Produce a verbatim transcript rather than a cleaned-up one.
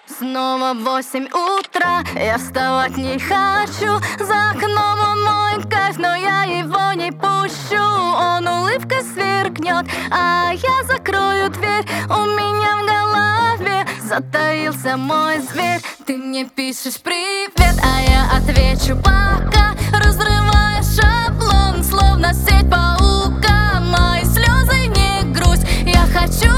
Снова восемь утра, я вставать не хочу. За окном он мой кайф, но я его не пущу. Он улыбкой сверкнет, а я закрою дверь. У меня в голове затаился мой зверь. Ты мне пишешь привет, а я отвечу пока, разрывая шаблон, словно сеть паука. Мои слезы не грусть, я хочу